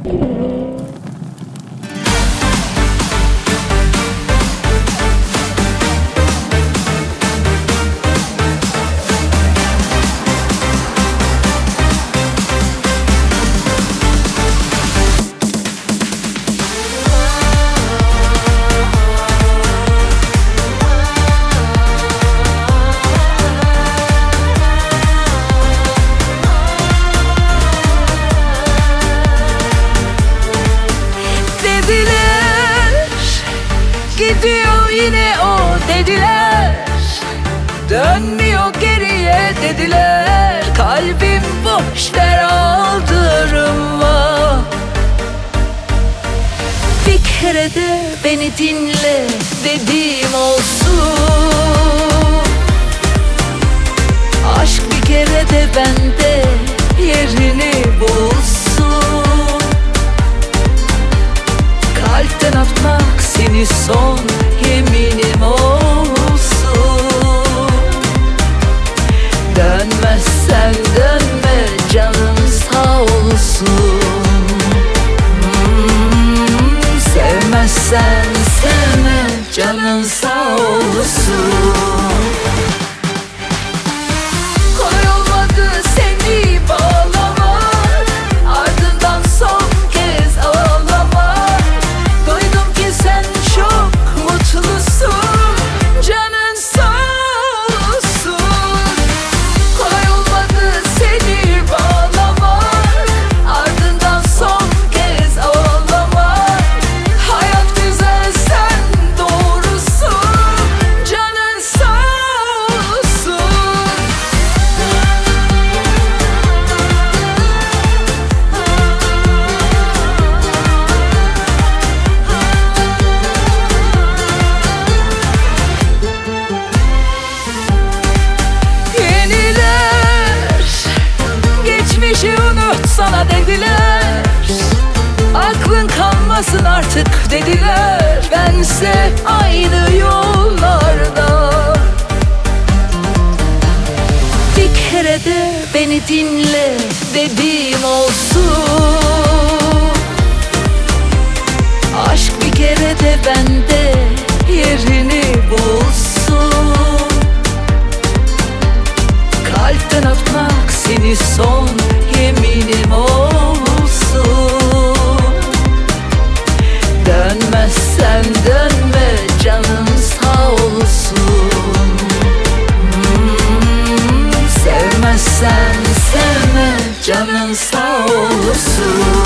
Gidiyor yine o dediler, dönmüyor geriye dediler. Kalbim boş, ver aldırma. Bir kere de beni dinle dediğim olsun. Aşk bir kere de bende yerini bulsun. Kalpten atmak seni son yeminim olsun. Dönmezsen dönme, canım sağ olsun. Sevmezsen sevme, canın sağ olsun. Kolay olmadı seni bağlamak, ardından son kez ağlamak. Duydum ki sen çok mutlusun, canın sağ olsun. Kolay olmadı seni bağlamak, ardından son kez ağlamak. Hayat güzel, sen doğrusun, canın sağ olsun. Yeniler geçmişi unut sana dediler. Aklın kalmasın artık dediler. Bense aynı yollarda. Bir kere de beni dinle dediğim olsun. Aşk bir kere de bende yerini bulsun. Kalpten atmak seni son yeminim olsun. Dönmezsen dönme, canım sağ olsun. Sevmezsen sevme, canın sağ olsun.